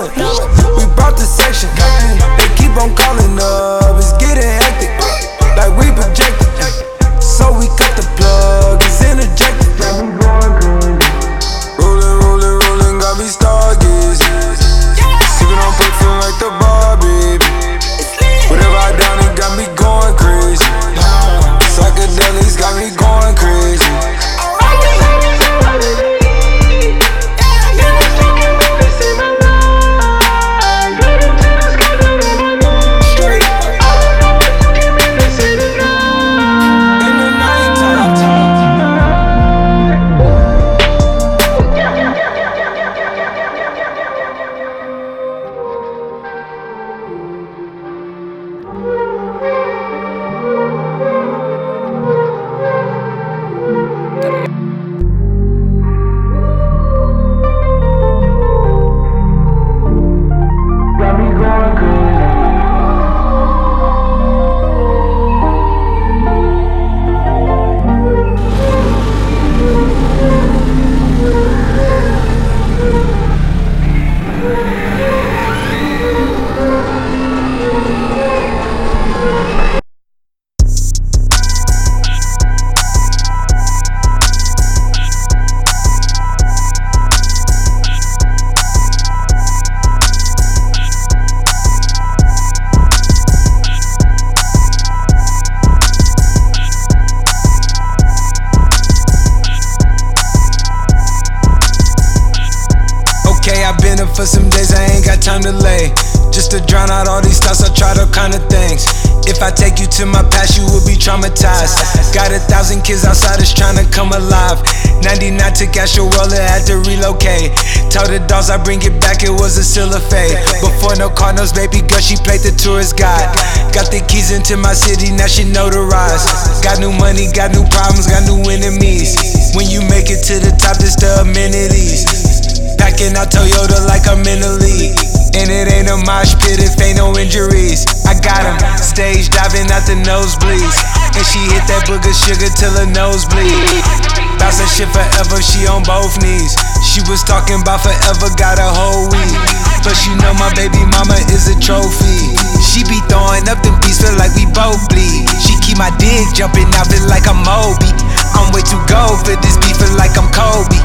rolling. We brought the section. They keep on calling up. It's getting hectic, like we projected. So we cut the plug. It's interjected. Got me going crazy. Rolling, got me stargazing. Sipping on perk, feeling like the bar, baby. Whatever I down, it got me going crazy. Psychedelics got me going crazy. Been up for some days, I ain't got time to lay. Just to drown out all these thoughts, I tried all kind of things. If I take you to my past, you will be traumatized. Got 1,000 kids outside that's trying to come alive. 99 took Astro World, had to relocate. Tell the dogs I bring it back, it was a still a fade. Before no car knows, baby girl, she played the tourist guide. Got the keys into my city, now she notarized. Got new money, got new problems, got new enemies. When you make it to the top, it's the amenities. Packing out Toyota like I'm in the league. And it ain't a mosh pit if ain't no injuries. I got him, stage diving out the nosebleeds. And she hit that booger sugar till her nose bleed. Bouncing shit forever, she on both knees. She was talking about forever, got a whole week. Plus you know my baby mama is a trophy. She be throwing up them beats, feel like we both bleed. She keep my dick jumping out, feel like I'm Moby. I'm way too gold for this beat, feel like I'm Kobe.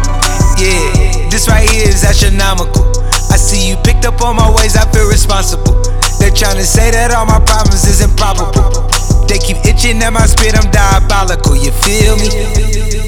Yeah, this right here is astronomical. I see you picked up on my ways, I feel responsible. They're trying to say that all my problems is improbable. They keep itching at my spit, I'm diabolical, you feel me?